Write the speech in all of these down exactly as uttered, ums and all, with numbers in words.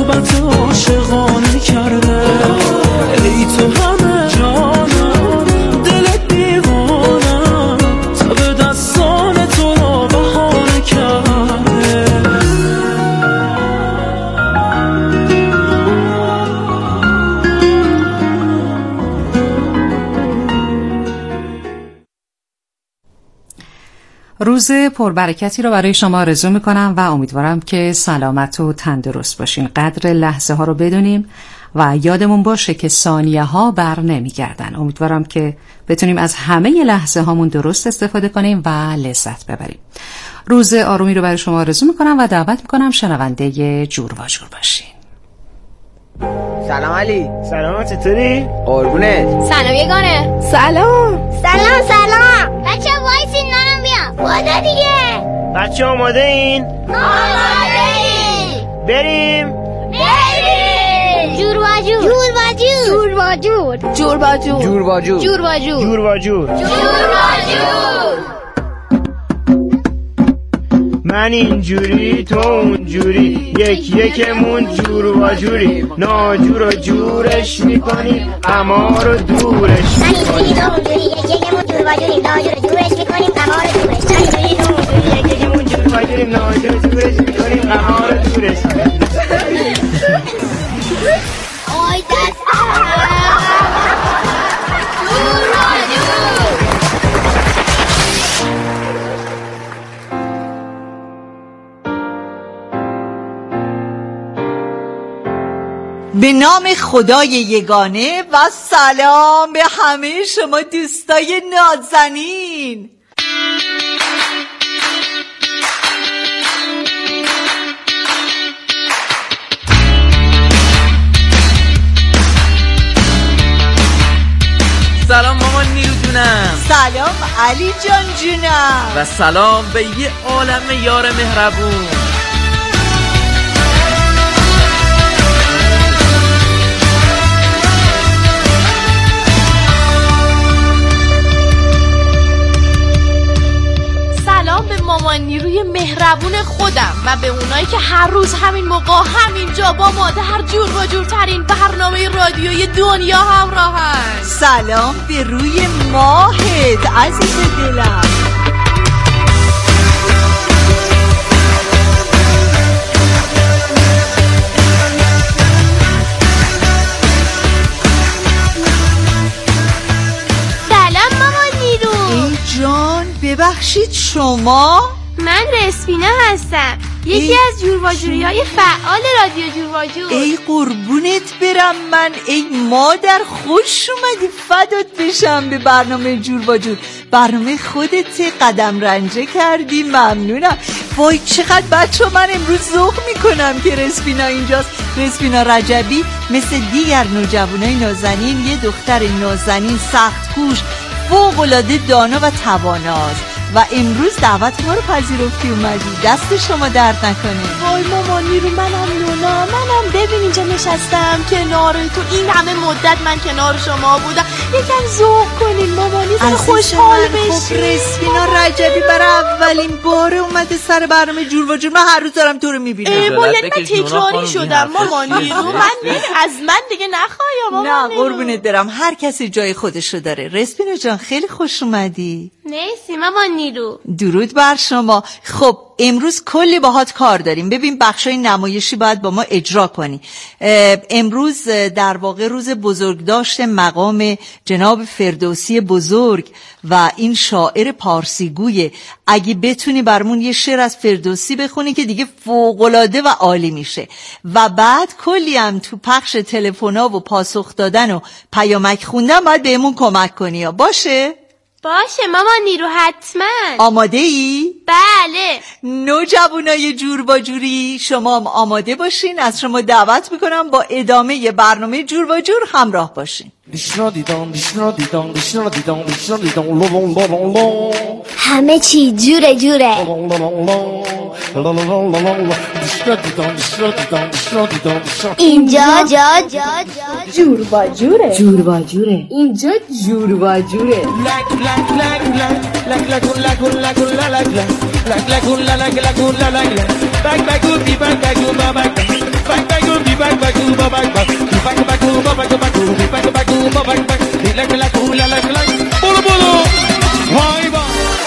صحبت عاشقانه کرده. ای تو همه جانم، دلت دیوانم، تا به دستان تو رو بهانه کرده. روز پربرکتی رو برای شما آرزو میکنم و امیدوارم که سلامت و تندرست باشین. قدر لحظه ها رو بدونیم و یادمون باشه که ثانیه ها بر نمیگردن. امیدوارم که بتونیم از همه لحظه هامون درست استفاده کنیم و لذت ببریم. روز آرومی رو برای شما آرزو میکنم و دعوت میکنم شنونده جور و جور باشین. سلام علی. سلام، چطوری؟ قربونت. سلام یگانه. سلام. سلام سلام. بچه وایسین نانم بیام. بودا دیگه. بچه آماده این؟ آماده این. بریم. بریم. جور و جور. جور و جور. جور و جور. جور و جور. جور و جور. جور و جور. جور و جور. جور و جور. من اینجوری تو اونجوری، یک یکمون جور و جوری، ناجور و جورش میکنیم، اما رو دورش من اینجوری تو اونجوری، یک یکمون جور و جوری، ناجور و جورش میکنیم، اما رو دورش. من اینجوری تو اونجوری، یک یکمون جور و جوری، ناجور و جورش میکنیم، اما رو دورش. آی دست جور و جور. به نام خدای یگانه و سلام به همه شما دوستای نازنین. سلام مامان نیرو جونم. سلام علی جان جونم. و سلام به یه عالم یار مهربون. سلام به مامان نیروی مهربون خودم و به اونایی که هر روز همین موقع همینجا با ما در جور و جورترین برنامه رادیویی دنیا همراهن. سلام به روی ماهت عزیز دلم. سلام مامان نیرو. ای جان ببخشید شما؟ من رسپینا هستم، یکی از جور و جوریای فعال رادیو جور و جور. ای قربونت برم من. ای مادر خوش اومدی، فدات بشم به برنامه جور و جور. برنامه خودت قدم رنجه کردی، ممنونم. وای چقدر بچه من امروز ذوق میکنم که رسپینا اینجاست. رسپینا رجبی مثل دیگر نوجوانای نازنین یه دختر نازنین سخت کوش، فوق‌العاده دانا و تواناست و امروز دعوت ما رو پذیرفتی اومدی. دست شما درد نکنه. وای مامانی رو منم نونا، منم ببین اینجا نشستم کنار تو، این همه مدت من کنار شما بودم. یکم ذوق کنین مامانی، تو خوشحال بشین. خب رسپینا رجبی برای اولین بار اومده سر برنامه جور و جور. من هر روز دارم تو رو میبینم. باید من تکراری شدم مامانی رو. من از من دیگه نخوایم مامانی. نه قربونت برم، هر کسی جای خودشو داره. رسپینا جان خیلی خوش اومدی. مرسی مامانی رو. درود بر شما. خب امروز کلی باهات کار داریم. ببین بخشای نمایشی باید با ما اجرا کنی. امروز در واقع روز بزرگداشت مقام جناب فردوسی بزرگ و این شاعر پارسیگویه. اگه بتونی برمون یه شعر از فردوسی بخونی که دیگه فوق‌العاده و عالی میشه. و بعد کلی هم تو پخش تلفن‌ها و پاسخ دادن و پیامک خوندن باید بهمون کمک کنی. باشه؟ باشه مامان نیرو حتما. آماده ای؟ بله. نوجوانای جور با جوری شما هم آماده باشین. از شما دعوت میکنم با ادامه برنامه جور با جور همراه باشین. همه چی جوره جوره. اینجا جا جا جور با جوره. جور با جوره. اینجا جور با جوره. کلک اولالا کلک برو برو وای با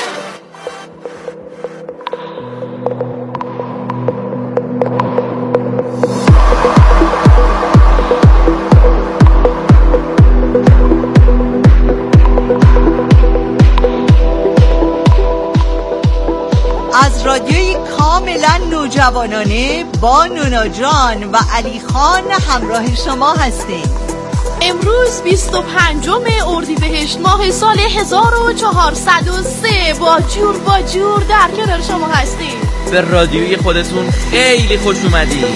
از رادیوی کاملا نوجوانانه با نونا جان و علی خان همراه شما هستیم. امروز بیست و پنجم اردیبهشت ماه سال هزار و چهارصد و سه با جور با جور در کنار شما هستیم. به رادیوی خودتون خیلی خوش اومدید.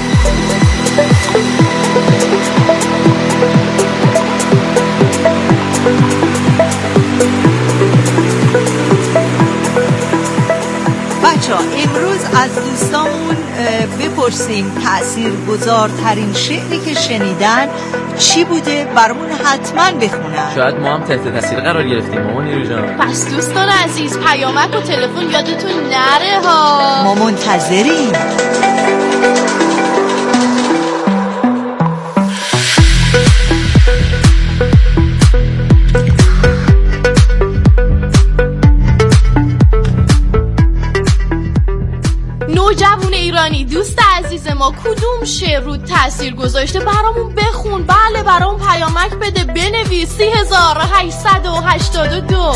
بچه ها امروز از دوستامون بپرسیم تأثیرگذارترین شعری که شنیدن چی بوده برامون حتما بخونن. شاید ما هم تحت تاثیر قرار گرفتیم ماما نیرو جان. پس دوستان عزیز پیامک و تلفن یادتون نره ها، ما منتظریم. نوجوان ایرانی دوست عزیز ما کدوم شعر رو تأثیر گذاشته برامون بخون. بله برامون پیامک بده، بنویس سی هزار هشتصد و هشتاد و دو.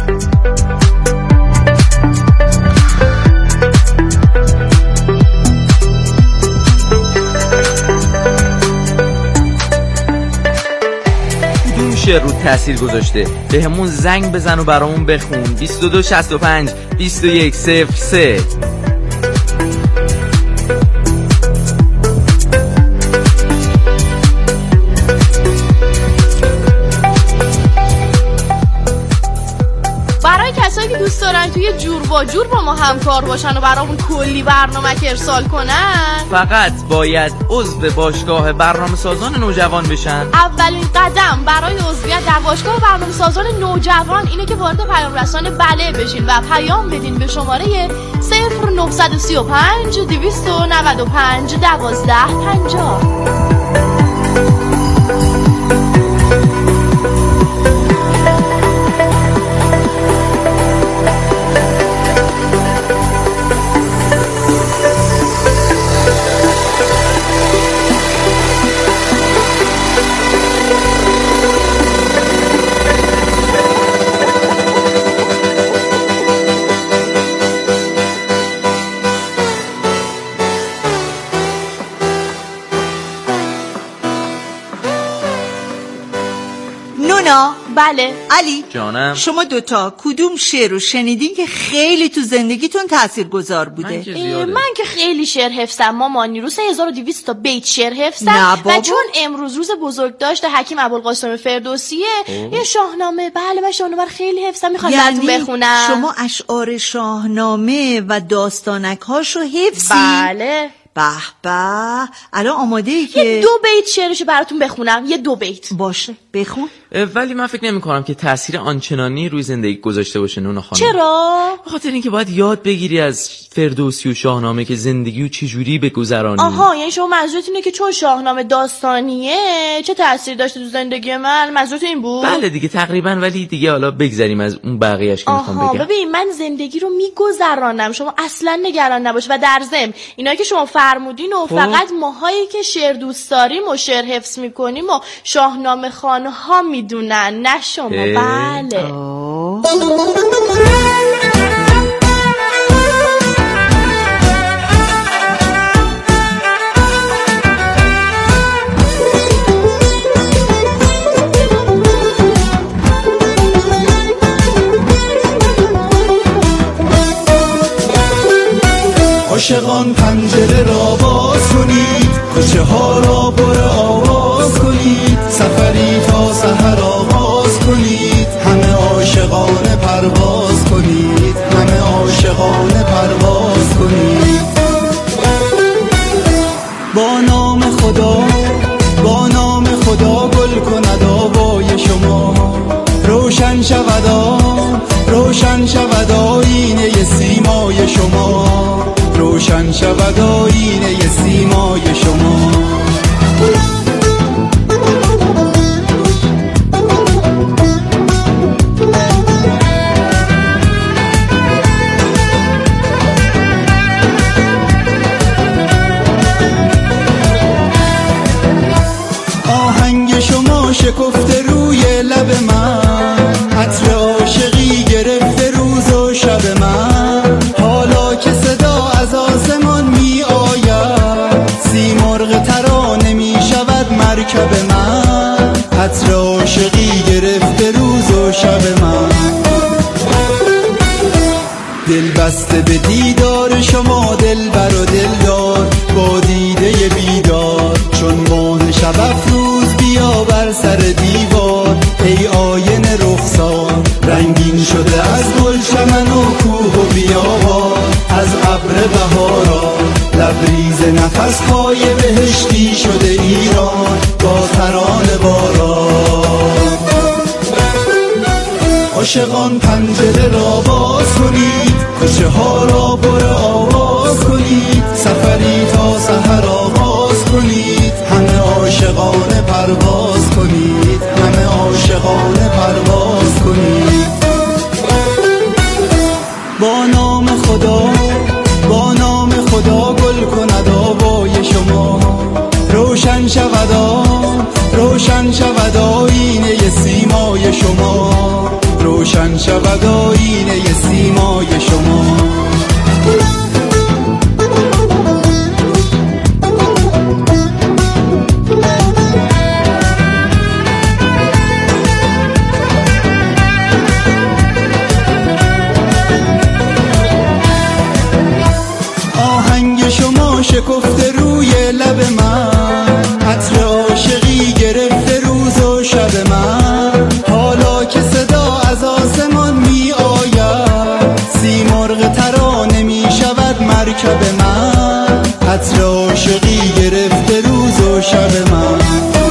کدوم شعر رو تأثیر گذاشته به همون زنگ بزن و برامون بخون. بیست و دو شصت و پنج بیست و یک صفر سه. دوست دارن توی جور با جور با ما همکار باشن و برامون کلی برنامه ارسال کنن، فقط باید عضو باشگاه برنامه سازان نوجوان بشن. اولین قدم برای عضویت در باشگاه برنامه سازان نوجوان اینه که وارد پیام رسان بله بشین و پیام بدین به شماره صفر نه سه پنج دویست و نود و پنج دوازده پنجاه. بله علی جانم، شما دوتا کدوم شعر رو شنیدین که خیلی تو زندگیتون تاثیرگذار بوده؟ من که, من که خیلی شعر حفظم ماما نیرو، سه هزار و دویست تا بیت شعر حفظم و چون امروز روز بزرگداشت حکیم ابوالقاسم فردوسیه یه شاهنامه، بله من شاهنامه خیلی حفظم، میخوام یعنی براتون بخونم. شما اشعار شاهنامه و داستانک هاشو حفظی؟ بله. به به، الان آماده ای که یه دو بیت شعرشو براتون بخونم. یه دو بیت باشه بخون. ولی من فکر نمی کنم که تأثیر آنچنانی روی زندگی گذاشته باشه نونا خانم. چرا؟ به خاطر اینکه باید یاد بگیری از فردوسی و شاهنامه که زندگی رو چجوری بگذرانی. آها یعنی شما منظورت اینه که چون شاهنامه داستانیه چه تأثیر داشته تو زندگی من؟ منظورت این بود؟ بله دیگه تقریبا، ولی دیگه حالا بگذریم از اون بقیه‌اش که میخوام بگم. ببین من زندگی رو میگذرانم، شما اصلا نگران نباش. و در ضمن اینا که شما فرمودین و فقط ماهایی که شعر دوست داریم و شعر حفظ میکنیم و شاهنامه خوانه ها میدونن، نه شما. بله عاشقان پنجره را باز کنید، کوچه ها را پر آواز کنید، سفری تا سحر آغاز کنید، همه عاشقانه پرواز کنید، همه عاشقانه پرواز کنید. با نام خدا، با نام خدا گل کند آوای شما، روشن شود روشن شود آینه سیمای شما، روشن شود آینه سیمای شما. آهنگ شما شکفته روی لب من، عطر عاشقی گرفته روز و شب من. حالا که صدا از آسمان می آید، سیمرغ ترانه می شود مرکب من، عطر عاشقی گرفته روز و شب من. دل بسته به دیدار شما دلبر و دلدار، با دیده بیدار چون ماه شب افروز بیا بر سر دیوار. ای آینه رخسار رنگین شده از گل چمن و کوه و بیابان، از ابر بهارا لبریز نفس های بهشتی شده ایران با ترانه باران. عاشقان پنجره را باز کنید، کوچه ها را پر آواز کنید، سفری تا سحر آغاز کنید، همه عاشقانه پرواز کنید، همه عاشقانه پرواز کنید. با نام خدا با نام خدا گل کند آوای شما، روشن شود آن روشن شود آینه سیمای شما، روشن شود آینه سیمای شما. آهنگ شما شکفته روی لب من، عطر عاشقی گرفته روز و شب من. حالا که صدا از آسمان می آید، سیمرغ ترانه می شود مرکب من، عطر عاشقی گرفته روز و شب من.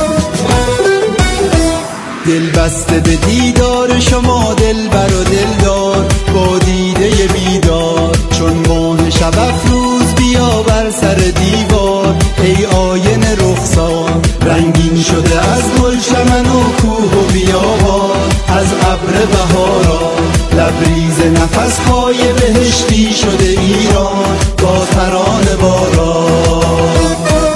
دل بسته به دیدار شما دلبر و دلدار، با دیده بیدار چون ماه شب افروز بیا بر سر دیوار. ای آینه رخسار رنگین شده از گل چمن و کوه و بیابان، از ابر بهارا لبریز نفس های بهشتی شده ایران با ترانه باران.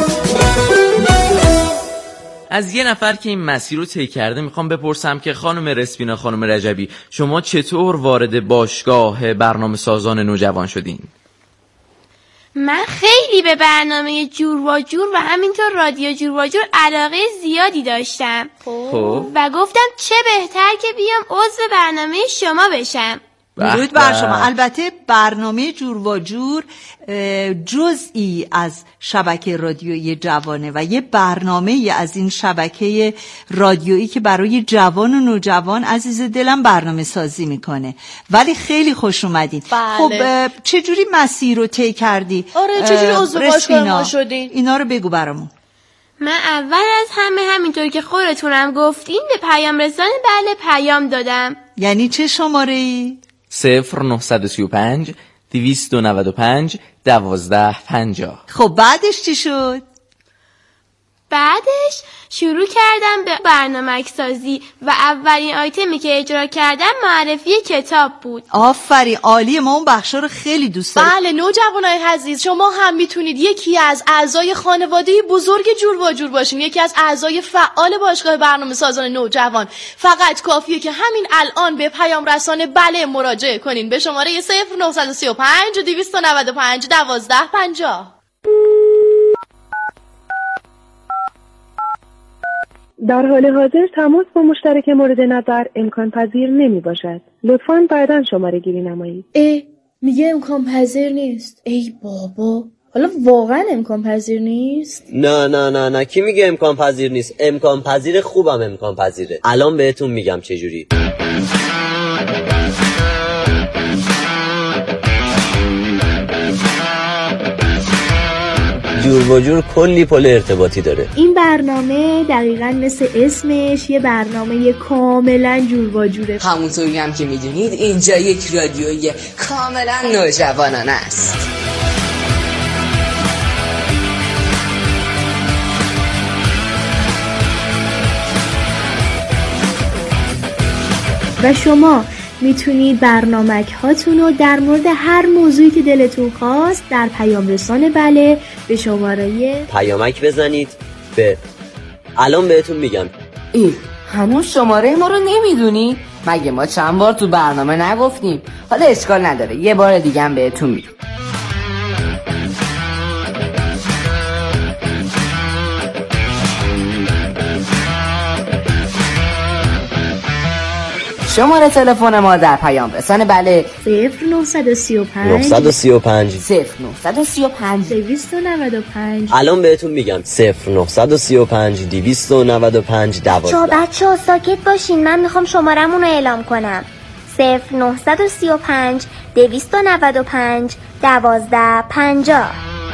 از یه نفر که این مسیر رو طی کرده میخوام بپرسم که خانم رسپینا خانم رجبی، شما چطور وارد باشگاه برنامه سازان نوجوان شدین؟ من خیلی به برنامه جور و جور و همینطور رادیو جور و جور علاقه زیادی داشتم خب و گفتم چه بهتر که بیام عضو برنامه شما بشم. درود بر شما. البته برنامه جور و جور جزئی از شبکه رادیویی جوانه و یه برنامه از این شبکه رادیویی که برای جوان و نوجوان عزیز دلم برنامه سازی میکنه. ولی خیلی خوش اومدین. بله. خب چجوری مسیر رو طی کردی؟ آره چجوری عضو باشگاه ما شدین؟ اینا رو بگو برامون. من اول از همه همینطور که خودتونم گفتین به پیام رسان بله پیام دادم. یعنی چه شماره ای؟ صفر نهصد و سی و پنج دویست و نود و پنج دوازده پنجاه. خب بعدش چی شد؟ بعدش شروع کردم به برنامه سازی و اولین آیتمی که اجرا کردم معرفی کتاب بود. آفرین، عالیه. ما اون بخشا رو خیلی دوست داریم. بله نوجوانای عزیز، شما هم میتونید یکی از اعضای خانواده بزرگ جور و جور باشین، یکی از اعضای فعال باشگاه برنامه سازان نوجوان. فقط کافیه که همین الان به پیام رسان بله مراجعه کنین به شماره صفر نهصد و سی و پنج دویست و نود و پنج دوازده پنجاه. در حال حاضر تماس با مشترک مورد نظر امکان پذیر نمی باشد. لطفاً بعداً شماره گیری نمایید. اه میگه امکان پذیر نیست. ای بابا، حالا واقعا امکان پذیر نیست؟ نه نه نه نه کی میگه امکان پذیر نیست؟ امکان پذیر، خوبم امکان پذیره. الان بهتون میگم چجوری. جور و جور کلی پل ارتباطی داره. این برنامه دقیقاً مثل اسمش یه برنامه کاملا جور و جوره. همونطوری هم که میدونید اینجا یک رادیوی کاملا نوجوانانه است. و شما میتونید برنامک هاتون رو در مورد هر موضوعی که دلتون خواست در پیام رسان بله به شماره پیامک بزنید به الان بهتون میگم ای هنوز شماره ما رو نمیدونی؟ مگه ما چند بار تو برنامه نگفتیم؟ حالا اشکال نداره، یه بار دیگه هم بهتون میگم. شماره تلفن ما در پیام رسان بله صفر نهصد و سی و پنج نهصد و سی و پنج صفر نهصد و سی و پنج دویست و نود و پنج. الان بهتون میگم صفر نهصد و سی و پنج دویست و نود و پنج دوازده. چا بچه ها ساکت باشین، من میخوام شمارمون رو اعلام کنم. صفر نهصد و سی و پنج دویست و نود و پنج دوازده پنجاه.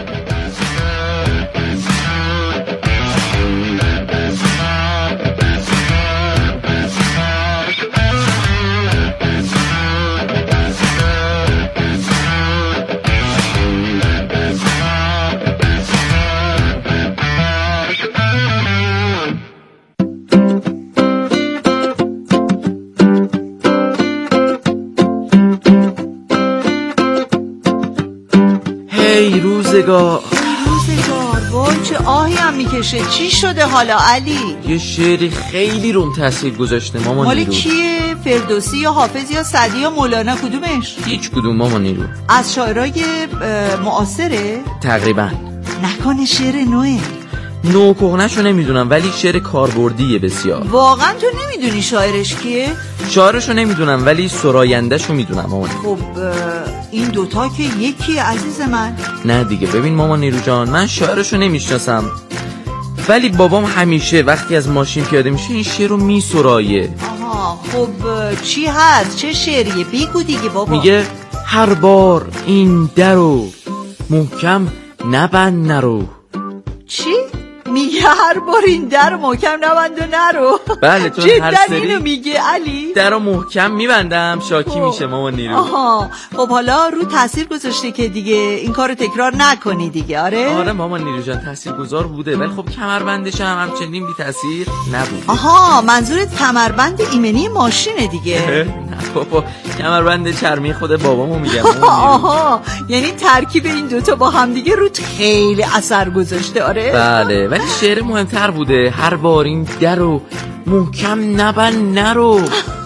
ای روزگار روزگار، وای چه آهی هم میکشه. چی شده حالا علی؟ یه شعری خیلی روم تاثیر گذاشته مامان مالی نیرو. کیه؟ فردوسی یا حافظ یا سعدی یا مولانا؟ کدومش؟ هیچ کدوم مامان نیرو. از شاعرای معاصره؟ تقریبا. نکنه شعر نوه؟ نو کهنه‌شو نمیدونم ولی شعر کاربردیه بسیار. واقعا تو نمیدونی شاعرش کیه؟ شاعرشو نمیدونم ولی سراینده‌شو میدونم مامان. خب این دوتا که یکی عزیز من. نه دیگه ببین مامان نیرو جان، من شاعرشو نمیشناسم ولی بابام همیشه وقتی از ماشین پیاده میشه این شعر رو میسرایه. آها خب چی هست؟ چه شعریه؟ بگو دیگه بابا. میگه هر بار این درو محکم نبند نرو. چی؟ میگه هر بار این در محکم نبند و نرو. بله تو هر جدا سری اینو میگه علی؟ درو محکم میبندم شاکی میشه مامان نیرو. آها خب حالا رو تاثیر گذاشته که دیگه این کارو تکرار نکنی دیگه. آره آره مامان نیرو جان تاثیرگذار بوده ولی خب کمربندش هم همچنین بی تاثیر نبود. آها منظورت کمربند ایمنی ماشینه دیگه؟ نه بابا کمربند چرمی خود بابامو میگم. آها یعنی ترکیب این دوتا با هم دیگه روت خیلی اثر گذاشته. آره بله ولی شعر مهمتر بوده. هر بار این درو محکم نبند نرو.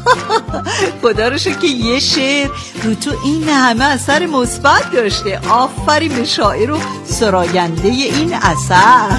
خدا رو شکر که یه شعر رو تو این همه اثر مثبت داشته. آفرین به شاعر و سراینده این اثر.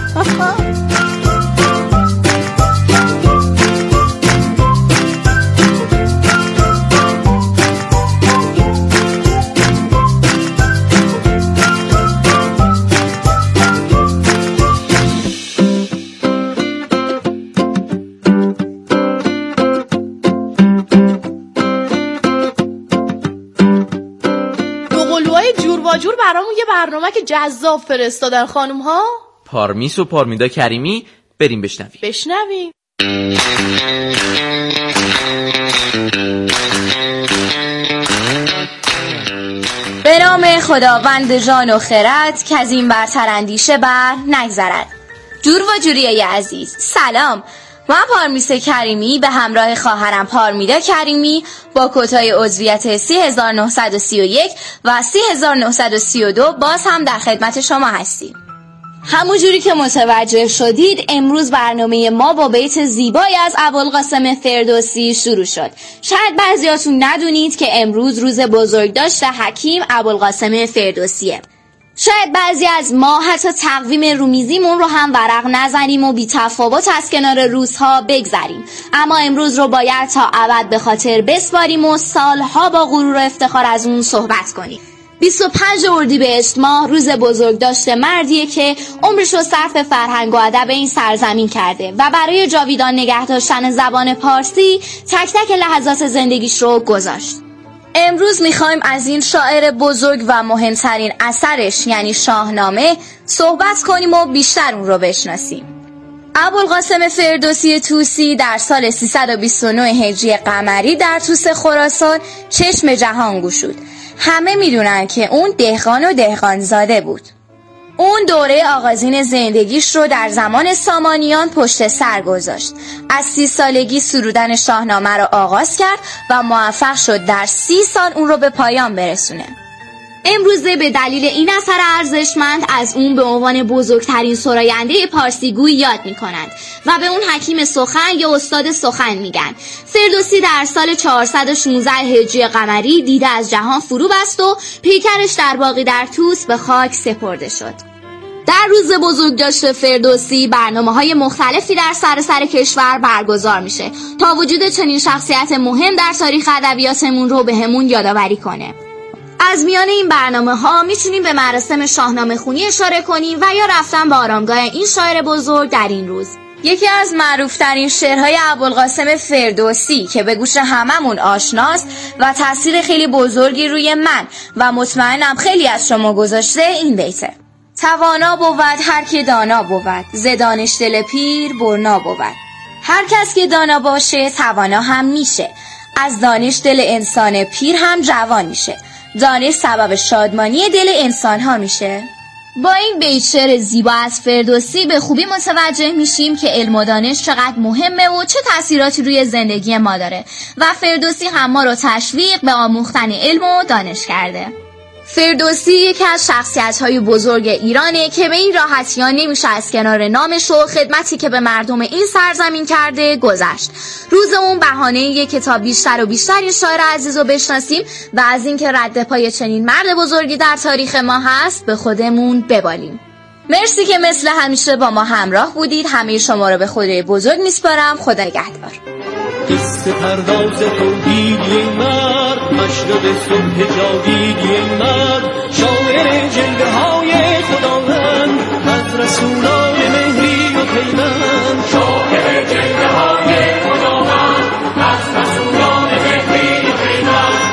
جور برامون یه برنامه که جذاب فرستادن خانوم ها. پارمیس و پارمیدا کریمی، بریم بشنویم. بشنویم. به نام خداوند جان و خرد که از این برتر اندیشه بر نگذرد. جور و جوریه عزیز سلام. من پارمیس کریمی به همراه خواهرم پارمیدا کریمی با کدهای عضویت سه هزار و نهصد و سی و یک و سه هزار و نهصد و سی و دو باز هم در خدمت شما هستیم. همونجوری که متوجه شدید امروز برنامه ما با بیت زیبایی از ابوالقاسم فردوسی شروع شد. شاید بعضیاتون ندونید که امروز روز بزرگداشت حکیم ابوالقاسم فردوسیه. شاید بعضی از ما حتی تقویم رومیزیمون رو هم ورق نزنیم و بی تفاوت از کنار روزها بگذریم، اما امروز رو باید تا ابد به خاطر بسپاریم و سالها با غرور و افتخار از اون صحبت کنیم. بیست و پنج اردیبهشت ماه روز بزرگداشت مردیه که عمرش رو صرف فرهنگ و ادب این سرزمین کرده و برای جاویدان نگه داشتن زبان پارسی تک تک لحظات زندگیش رو گذاشت. امروز میخوایم از این شاعر بزرگ و مهمترین اثرش یعنی شاهنامه صحبت کنیم و بیشتر اون رو بشناسیم. ابوالقاسم فردوسی طوسی در سال سیصد و بیست و نه هجری قمری در طوس خراسان چشم جهان گشود. همه میدونن که اون دهقان و دهقانزاده بود. اون دوره آغازین زندگیش رو در زمان سامانیان پشت سر گذاشت. از سی سالگی سرودن شاهنامه رو آغاز کرد و موفق شد در سی سال اون رو به پایان برسونه. امروزه به دلیل این اثر ارزشمند از اون به عنوان بزرگترین سراینده پارسیگوی یاد میکنند و به اون حکیم سخن یا استاد سخن میگن. فردوسی در سال چهارصد و شانزده هجری قمری دیده از جهان فرو بست و پیکرش در باقی در طوس به خاک سپرده شد. در روز بزرگداشت فردوسی برنامه‌های مختلفی در سراسر کشور برگزار میشه تا وجود چنین شخصیت مهم در تاریخ ادبیاتمون رو بهمون یادآوری کنه. از میان این برنامه‌ها میتونیم به مراسم شاهنامه خونی اشاره کنیم و یا رفتن به آرامگاه این شاعر بزرگ در این روز. یکی از معروف‌ترین شعرهای ابوالقاسم فردوسی که به گوش هممون آشناست و تأثیر خیلی بزرگی روی من و مطمئنم خیلی از شما گذاشته این بیته: توانا بود هر که دانا بود، ز دانش دل پیر برنا بود. هر کس که دانا باشه توانا هم میشه، از دانش دل انسان پیر هم جوان میشه. دانش سبب شادمانی دل انسان ها میشه. با این بیت شعر زیبا از فردوسی به خوبی متوجه میشیم که علم و دانش چقدر مهمه و چه تأثیراتی روی زندگی ما داره و فردوسی هم ما رو تشویق به آموختن علم و دانش کرده. فردوسی یکی از شخصیت‌های بزرگ ایرانه که به این راحتی ها نمیشه از کنار نامش و خدمتی که به مردم این سرزمین کرده گذشت. روز اون بهانه‌ایه که تا بیشتر و بیشتر این شاعر عزیز رو بشناسیم و از اینکه رد پای چنین مرد بزرگی در تاریخ ما هست به خودمون ببالیم. مرسی که مثل همیشه با ما همراه بودید. همه شما رو به خدای بزرگ میسپارم. خدا نگهدار. قصه پرداز توحیدی مرد، مشرق صبح جاویدی مرد، شاعر جلوه های خداوند، از رسولان مهری و پیوند. شاعر جلوه های خداوند، از رسولان مهری و پیوند.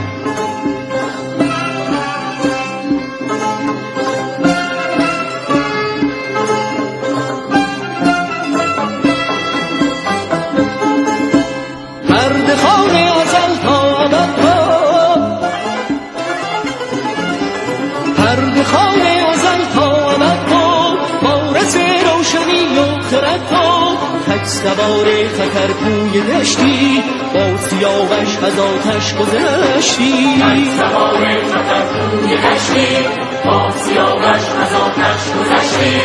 سوار خطرپوی دشتی، با سیاوش از آتش گذشتی. سوار خطرپوی دشتی، با سیاوش از آتش گذشتی.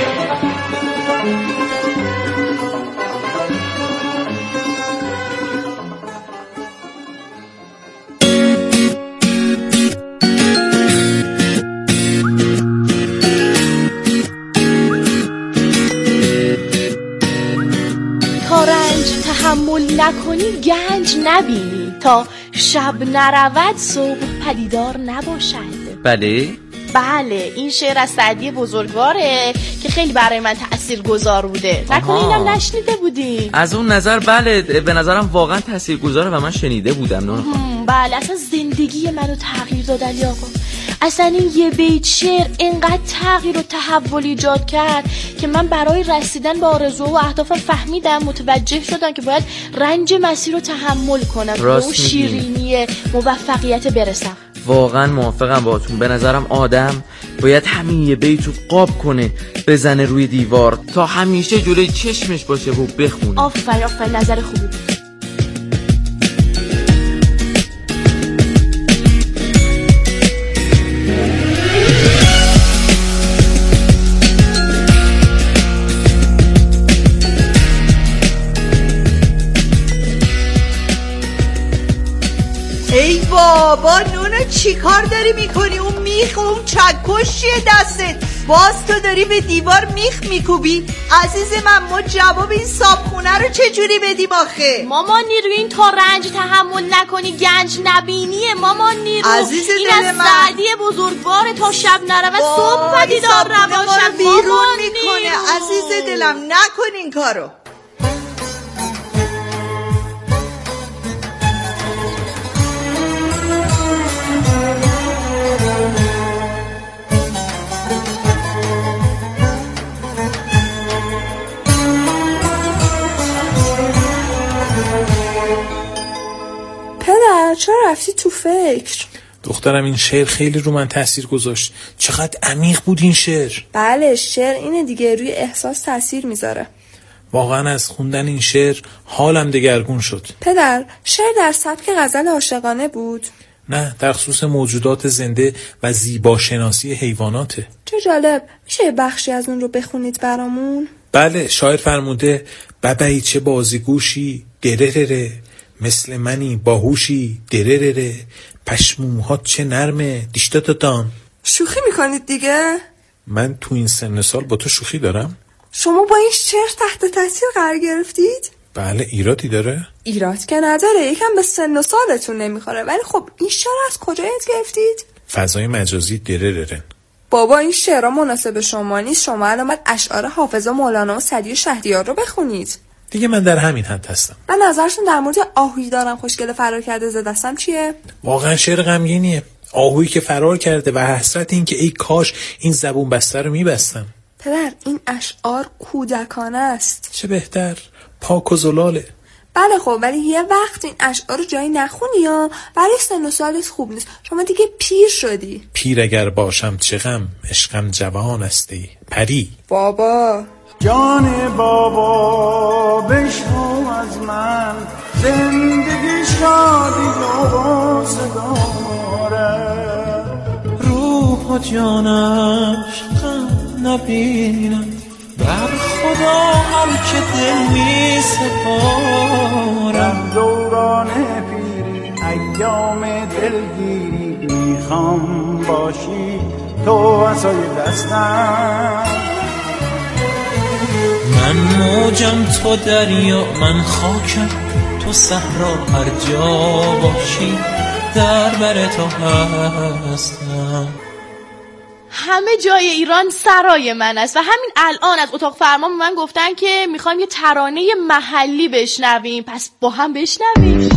تحمل نکنی گنج نبینی، تا شب نرود صبح پدیدار نباشد. بله بله این شعر از سعدی بزرگواره که خیلی برای من تاثیرگذار بوده. نکنه اینم نشنیده بودی؟ از اون نظر بله، به نظرم واقعا تاثیرگذاره و من شنیده بودم. نه بله اصلا زندگی منو تغییر داد علی آقا. اصلا این یه بیت شعر اینقدر تغییر و تحول ایجاد کرد که من برای رسیدن به آرزو و اهدافم فهمیدم، متوجه شدم که باید رنج مسیر رو تحمل کنم به اون شیرینی موفقیت برسم. واقعا موافقم باهاتون. به نظرم آدم باید همین یه بیت رو قاب کنه، بزنه روی دیوار تا همیشه جلوی چشمش باشه و بخونه. آفرین آفرین، نظر خوبی بود. ای بابا نونا چی کار داری میکنی؟ اون میخ و اون چکش چیه دستت؟ باز تو داری به دیوار میخ میکوبی؟ عزیز من ما جواب این صابخونه رو چجوری بدیم آخه؟ مامان نیرو این تا رنج تحمل نکنی گنج نبینیه. مامان نیرو عزیز این از سعدی بزرگواره، تا شب نرود صبح پدیدار نباشد. بیرون میکنه عزیز دلم، نکن این کارو. پدر چرا رفتی تو فکر؟ دخترم این شعر خیلی رو من تاثیر گذاشت. چقدر عمیق بود این شعر. بله شعر اینه دیگه، روی احساس تاثیر میذاره. واقعا از خوندن این شعر حالم دگرگون شد. پدر شعر در سبک غزل عاشقانه بود؟ نه، در خصوص موجودات زنده و زیباشناسی حیواناته. چه جالب. میشه یه بخشی از اون رو بخونید برامون؟ بله، شاعر فرموده ببعی چه بازیگوشی دررره، مثل منی باهوشی دررره، پشموهات چه نرمه دیشتاتاتان. شوخی میکنید دیگه؟ من تو این سن سال با تو شوخی دارم؟ شما با این شعر تحت تاثیر قرار گرفتید؟ بله. ایرادی داره؟ ایراد که نداره، یکم به سن و سالتون نمیخوره. ولی خب این شعر از کجا یاد گرفتید؟ فضای مجازی درررن. بابا این شعرها مناسب شما نیست. شما الان باید اشعار حافظ و مولانا و سعدی شهریار رو بخونید. دیگه من در همین حد هستم. من نظرشون در مورد آهویی دارم خوشگله فرار کرده ز دستم چیه؟ واقعا شعر غمگینیه. آهویی که فرار کرده و حسرت این که ای کاش این زبون بسته رو میبستم. پدر این اشعار کودکانه است. چه بهتر، پاک و زلاله. بله خب، ولی یه وقت این اشعار رو جایی نخونی یا برای سن و سالت خوب نیست. شما دیگه پیر شدی. پیر اگر باشم چه غم، عشقم جوان استی پری. بابا جان بابا بشنو از من، زندگی شادی لباس داره، روح و جانم غم نبینم، بر خدا هم که دل می سپارم. دوران پیری ایام دلگیری، میخوام باشی تو عصای دستم. من موجم تو دریا، من خاکم تو صحرا، هر جا باشی در بر تو هستم. همه جای ایران سرای من است و همین الان از اتاق فرمان به من گفتن که میخوایم یه ترانه محلی بشنویم. پس با هم بشنویم.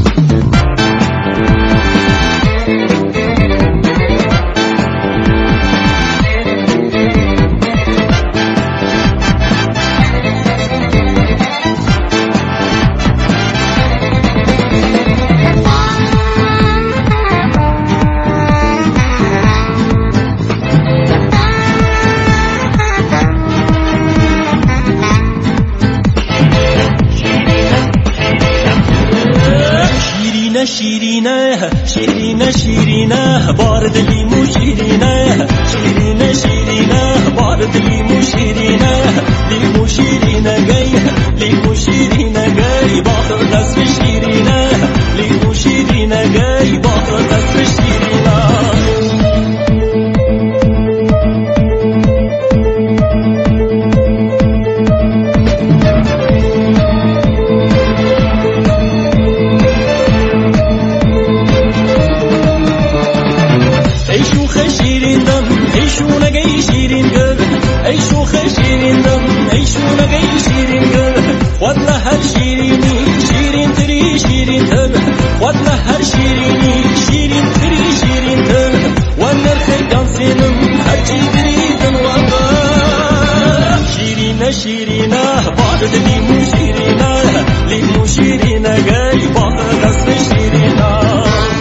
شیرینه شیرینه شیرینه بارد لیمو شیرینه شیرینه شیرینه بارد لیمو شیرینه لیمو شیرینه گی لیمو شیرینه گی باخر دست شیرینه لیمو شیرینه گی باخر دست شیرینه. ای شوخ شیرین دم ای شونگی شیرین گل والله هر شیرینی شیرین تری شیرین تر والله هر شیرینی شیرین تری شیرین تر ونرخ دانسینم هر چی دریدن والله شیرینه شیرینه بارد لیمو شیرینه لیمو شیرینه گی بارد دست شیرینه.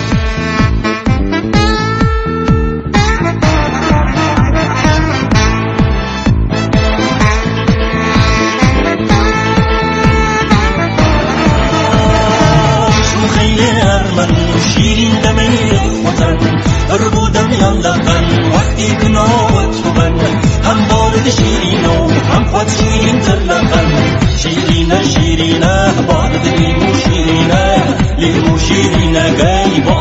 شیرین دمی وطن بربودم یاندقن وقتی کناوت بن هم بارد شیرینو هم خود شیرین ترلقن شیرینه شیرینه بارد لیمو شیرینه لیمو شیرینه گی